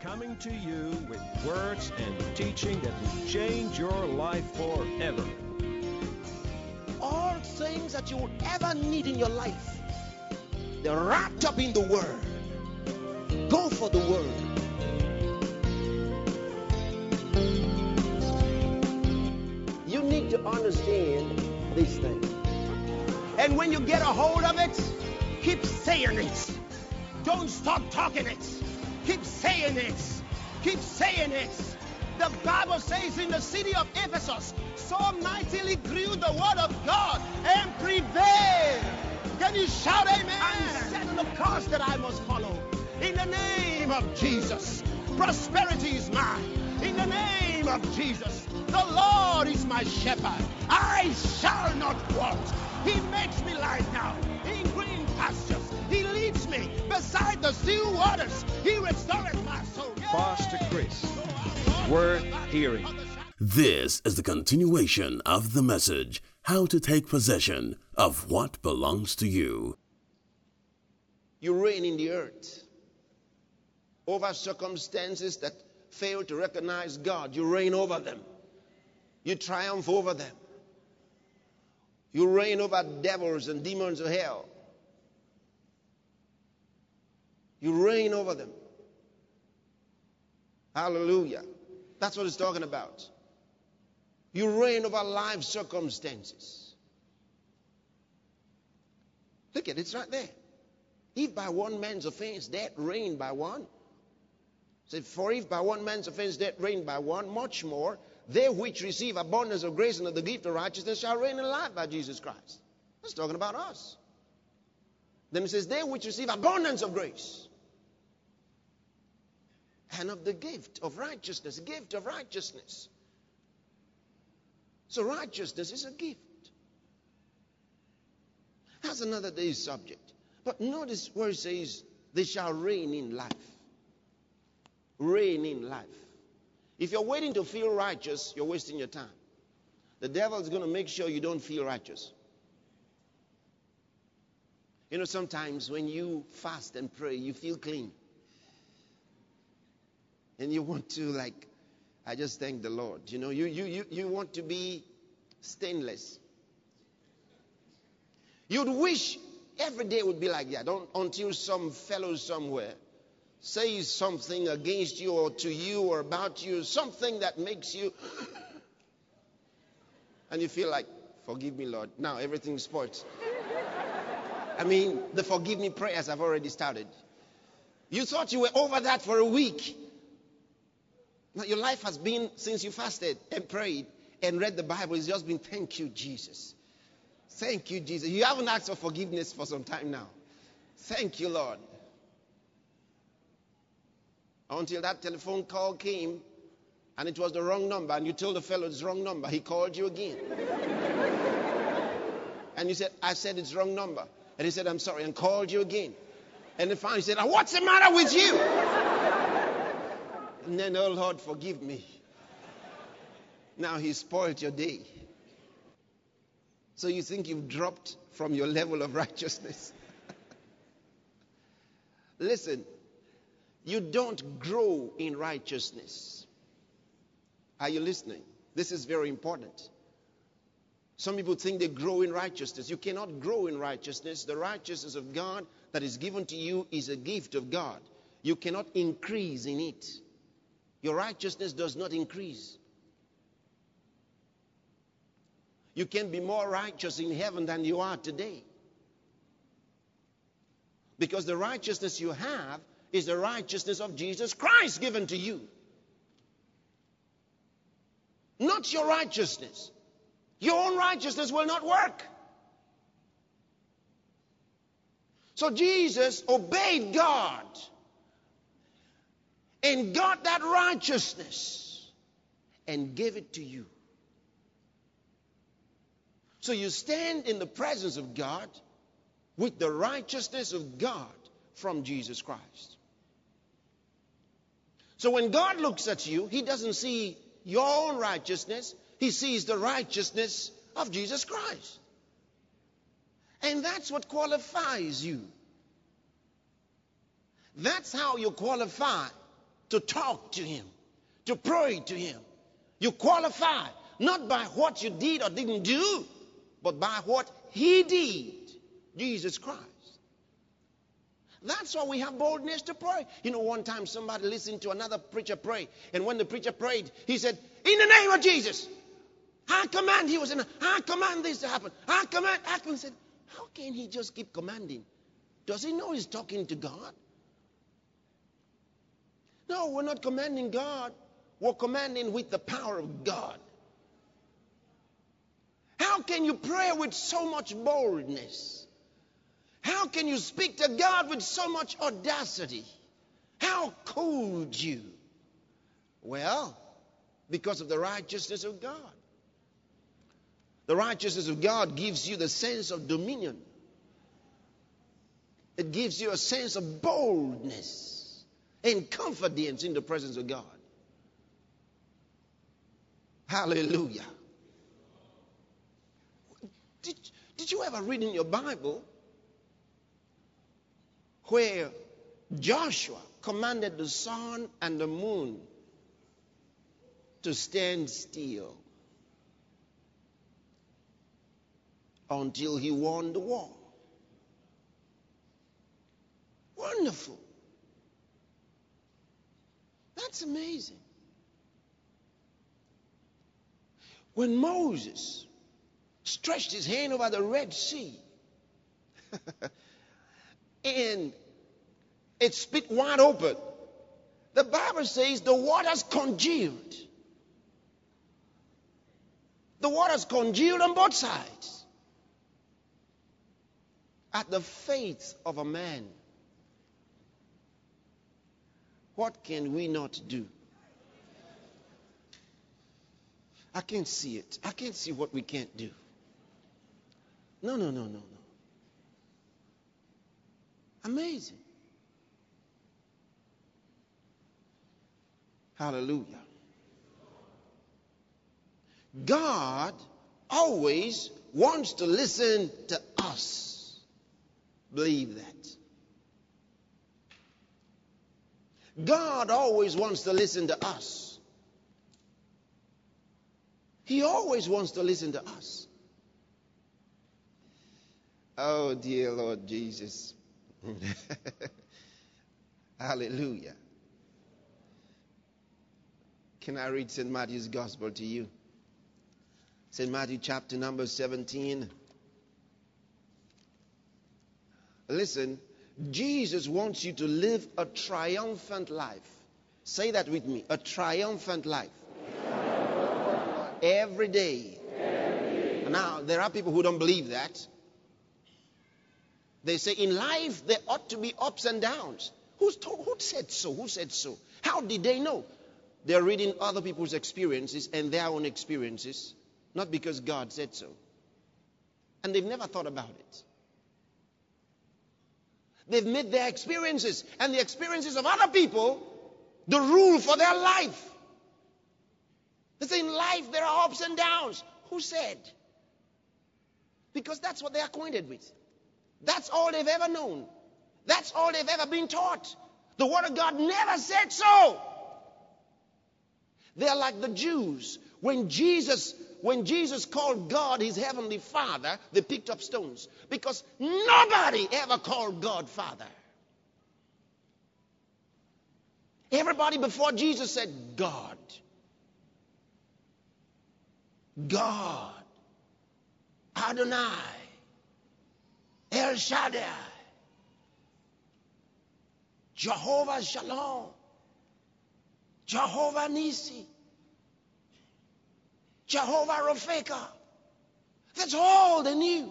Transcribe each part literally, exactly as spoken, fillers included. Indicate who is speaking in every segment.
Speaker 1: coming to you with words and teaching that will change your life forever.
Speaker 2: All things that you would ever need in your life, they're wrapped up in the Word. Go for the Word. You need to understand these things. And when you get a hold of it, keep saying it. Don't stop talking it. Keep saying it. Keep saying it. The Bible says in the city of Ephesus, so mightily grew the word of God and prevailed. Can you shout amen? I'm setting the course that I must follow. In the name of Jesus, prosperity is mine. In the name of Jesus, the Lord is my shepherd. I shall not want. He makes me lie down in green pastures. He leads me beside the still waters. He restores my soul.
Speaker 1: Pastor Chris, worth hearing.
Speaker 3: This is the continuation of the message, How to Take Possession of What Belongs to You.
Speaker 2: You reign in the earth over circumstances that fail to recognize God. You reign over them. You triumph over them. You reign over devils and demons of hell. You reign over them. Hallelujah. That's what it's talking about. You reign over life circumstances. Look at it, it's right there. If by one man's offense death reigned by one. So for if by one man's offense death reigned by one, much more they which receive abundance of grace and of the gift of righteousness shall reign in life by Jesus Christ. That's talking about us. Then it says, they which receive abundance of grace and of the gift of righteousness. Gift of righteousness. So righteousness is a gift. That's another day's subject. But notice where it says, they shall reign in life. Reign in life. If you're waiting to feel righteous, you're wasting your time. The devil is going to make sure you don't feel righteous. You know, sometimes when you fast and pray, you feel clean. And you want to, like, I just thank the Lord. You know, you, you, you, you want to be stainless. You'd wish every day would be like that, don't, until some fellow somewhere says something against you or to you or about you, something that makes you, and you feel like, forgive me, Lord. Now everything's spoiled. I mean, the forgive me prayers have already started. You thought you were over that for a week. Now your life has been, since you fasted and prayed and read the Bible, it's just been, thank you, Jesus. Thank you, Jesus. You haven't asked for forgiveness for some time now. Thank you, Lord. Until that telephone call came and it was the wrong number and you told the fellow it's wrong number. He called you again. And you said, I said it's wrong number. And he said, I'm sorry, and called you again. And then finally he said, what's the matter with you? And then, oh Lord, forgive me. Now he spoiled your day. So you think you've dropped from your level of righteousness. Listen, you don't grow in righteousness. Are you listening? This is very important. Some people think they grow in righteousness. You cannot grow in righteousness. The righteousness of God that is given to you is a gift of God. You cannot increase in it. Your righteousness does not increase. You can be more righteous in heaven than you are today. Because the righteousness you have is the righteousness of Jesus Christ given to you. Not your righteousness. Your own righteousness will not work. So Jesus obeyed God and got that righteousness and gave it to you. So you stand in the presence of God with the righteousness of God from Jesus Christ. So when God looks at you, he doesn't see your own righteousness. He sees the righteousness of Jesus Christ. And that's what qualifies you. That's how you qualify to talk to him, to pray to him. You qualify not by what you did or didn't do, but by what he did, Jesus Christ. That's why we have boldness to pray. You know, one time somebody listened to another preacher pray, and when the preacher prayed, he said, in the name of Jesus, I command, he was in, a, I command this to happen. I command, I command. Said, how can he just keep commanding? Does he know he's talking to God? No, we're not commanding God. We're commanding with the power of God. How can you pray with so much boldness? How can you speak to God with so much audacity? How could you? Well, because of the righteousness of God. The righteousness of God gives you the sense of dominion. It gives you a sense of boldness and confidence in the presence of God. Hallelujah. Did, did you ever read in your Bible where Joshua commanded the sun and the moon to stand still until he won the war? Wonderful. That's amazing. When Moses stretched his hand over the Red Sea and it split wide open, the Bible says the waters congealed. The waters congealed on both sides at the faith of a man. What can we not do? I can't see it. I can't see what we can't do. No, no, no, no, no. Amazing. Hallelujah. God always wants to listen to us. Believe that. God always wants to listen to us. He always wants to listen to us. Oh, dear Lord Jesus. Hallelujah. Can I read Saint Matthew's Gospel to you? Saint Matthew chapter number seventeen. Listen, Jesus wants you to live a triumphant life. Say that with me. A triumphant life. Every day. Every day. Now, there are people who don't believe that. They say in life there ought to be ups and downs. Who's told, who said so? Who said so? How did they know? They're reading other people's experiences and their own experiences, not because God said so. And they've never thought about it. They've made their experiences and the experiences of other people the rule for their life. They say in life there are ups and downs. Who said? Because that's what they're acquainted with. That's all they've ever known. That's all they've ever been taught. The Word of God never said so. They're like the Jews. When Jesus, when Jesus called God his heavenly Father, they picked up stones. Because nobody ever called God Father. Everybody before Jesus said God. God. Adonai. El Shaddai. Jehovah Shalom. Jehovah Nisi. Jehovah Rafeka. That's all they knew.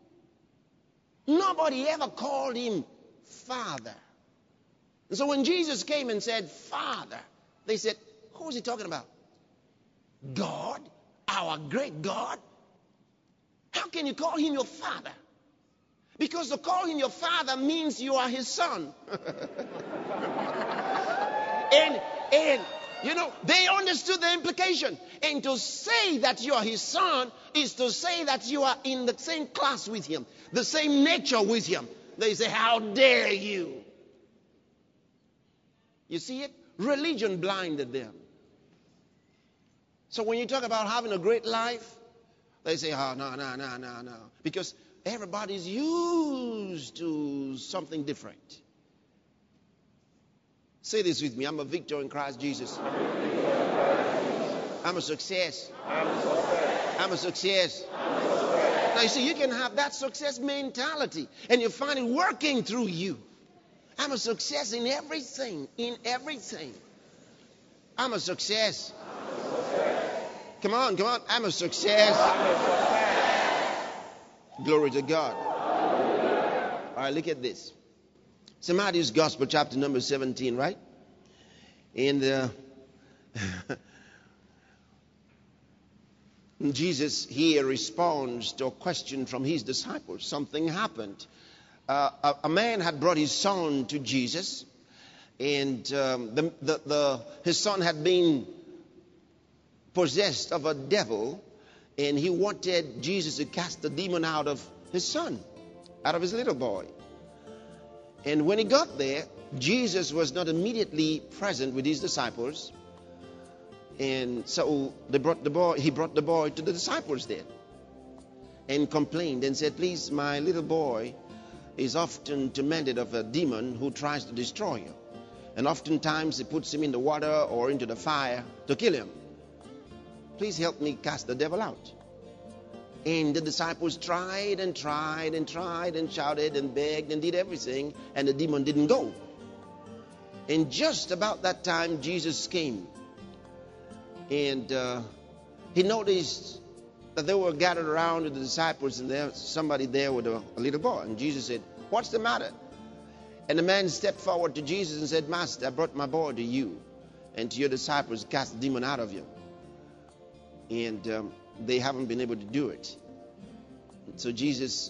Speaker 2: Nobody ever called him Father. And so when Jesus came and said, Father, they said, who is he talking about? God? Our great God? How can you call him your Father? Because to call him your Father means you are his son. and, and, you know, they understood the implication. And to say that you are his son is to say that you are in the same class with him, the same nature with him. They say, how dare you? You see it? Religion blinded them. So when you talk about having a great life, they say, oh, no, no, no, no, no. Because everybody's used to something different. Say this with me. I'm a victor in Christ Jesus. I'm a success. I'm a success. I'm a success. Now, you see, you can have that success mentality, and you find it working through you. I'm a success in everything. In everything. I'm a success. I'm a success. Come on, come on. I'm a success. I'm a success. Glory to God. All right, look at this. It's Matthew's Gospel, chapter number seventeen, right? And uh, Jesus here responds to a question from his disciples. Something happened. Uh, a, a man had brought his son to Jesus, and um, the, the, the, his son had been possessed of a devil, and he wanted Jesus to cast the demon out of his son, out of his little boy. And when he got there, Jesus was not immediately present with his disciples. And so they brought the boy, he brought the boy to the disciples there and complained and said, please, my little boy is often tormented of a demon who tries to destroy him. And oftentimes he puts him in the water or into the fire to kill him. Please help me cast the devil out. And the disciples tried and tried and tried and shouted and begged and did everything, and the demon didn't go. And just about that time, Jesus came. And uh, he noticed that they were gathered around with the disciples, and there was somebody there with a, a little boy. And Jesus said, what's the matter? And the man stepped forward to Jesus and said, Master, I brought my boy to you and to your disciples to cast the demon out of you. And um, they haven't been able to do it. So Jesus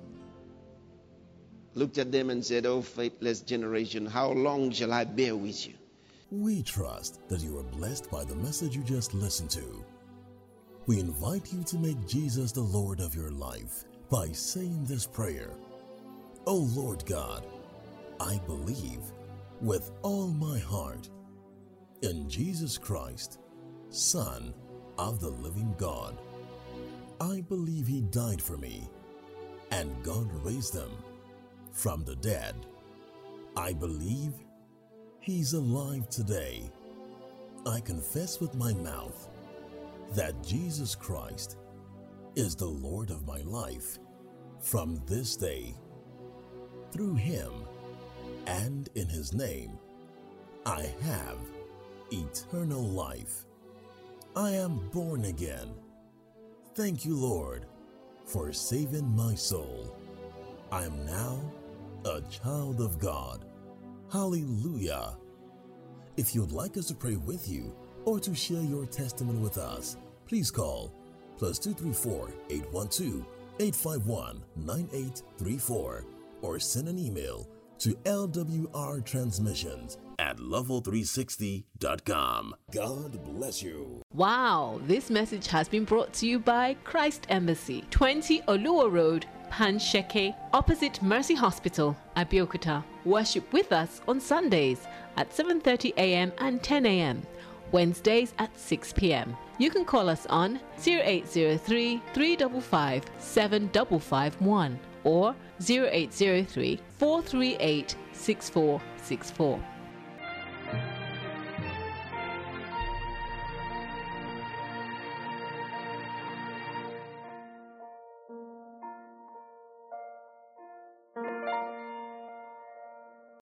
Speaker 2: looked at them and said, oh, faithless generation, how long shall I bear with you?
Speaker 3: We trust that you are blessed by the message you just listened to. We invite you to make Jesus the Lord of your life by saying this prayer. Oh Lord God, I believe with all my heart in Jesus Christ, Son of the living God. I believe he died for me, and God raised him from the dead. I believe he's alive today. I confess with my mouth that Jesus Christ is the Lord of my life from this day. Through him and in his name, I have eternal life. I am born again. Thank you, Lord, for saving my soul. I am now a child of God. Hallelujah. If you'd like us to pray with you or to share your testimony with us, please call plus two three four, eight one two, eight five one, nine eight three four or send an email to L W R transmissions at level three sixty dot com. God bless you.
Speaker 4: Wow, this message has been brought to you by Christ Embassy, twenty Oluwa Road, Pansheke, opposite Mercy Hospital, Abeokuta. Worship with us on Sundays at seven thirty a.m. and ten a.m. Wednesdays at six p.m. You can call us on zero eight zero three, three five five, seven five five one or zero eight zero three, four three eight, six four six four.